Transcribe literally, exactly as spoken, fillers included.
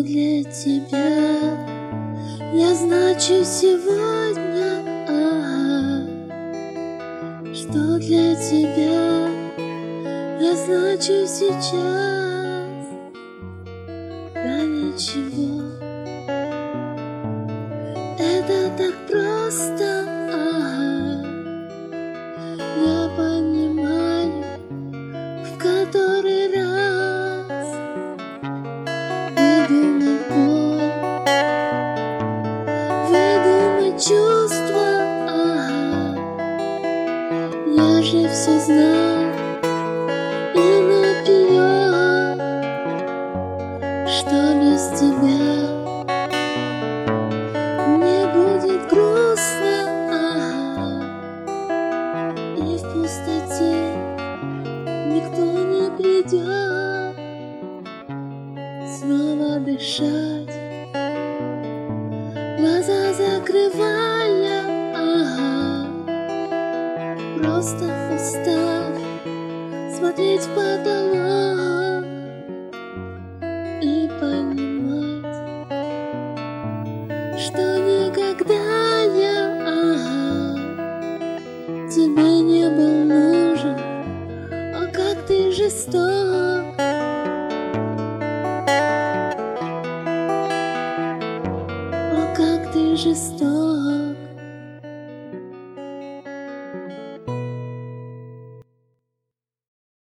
для тебя я значу сегодня, ага. Что для тебя я значу сейчас? Да ничего. Это так просто, ага. Я понимаю в который раз выдумать боль, выдумать чувства, ага. Я же все знаю и наперед, что без тебя мне будет грустно, ага. И в пустоте никто не придет снова дышать, глаза закрывая, ага. Просто устав смотреть в потолок и понимать, что никогда я, ага, тебе не был нужен. О, как ты жесток, о, как ты жесток.